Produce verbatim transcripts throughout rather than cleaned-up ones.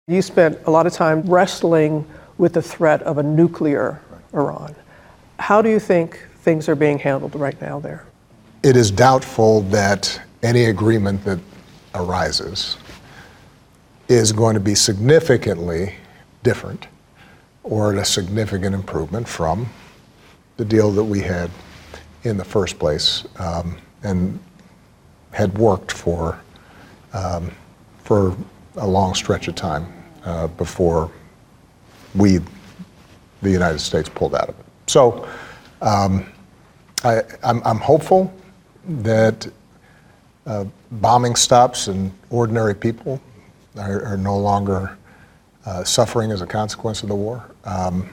You spent a lot of time wrestling with the threat of a nuclear Iran. How do you think things are being handled right now there? It is doubtful that any agreement that arises is going to be significantly different or a significant improvement from the deal that we had in the first place um, and had worked for um, for a long stretch of time uh, before we, the United States, pulled out of it. So um, I, I'm, I'm hopeful that uh, bombing stops and ordinary people are, are no longer uh, suffering as a consequence of the war. Um,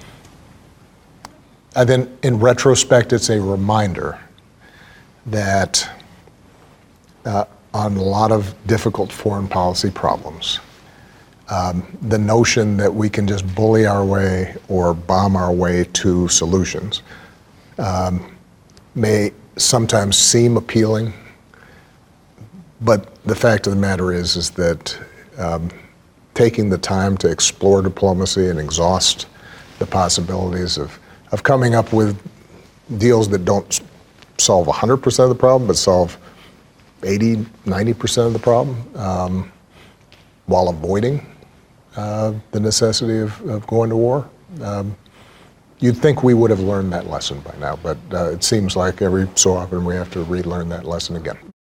and then in retrospect, it's a reminder that uh, on a lot of difficult foreign policy problems, um, the notion that we can just bully our way or bomb our way to solutions um, may sometimes seem appealing, but the fact of the matter is, is that um, taking the time to explore diplomacy and exhaust the possibilities of, of coming up with deals that don't solve one hundred percent of the problem, but solve eighty, ninety percent of the problem, um, while avoiding uh, the necessity of, of going to war. Um, you'd think we would have learned that lesson by now, but uh, it seems like every so often we have to relearn that lesson again.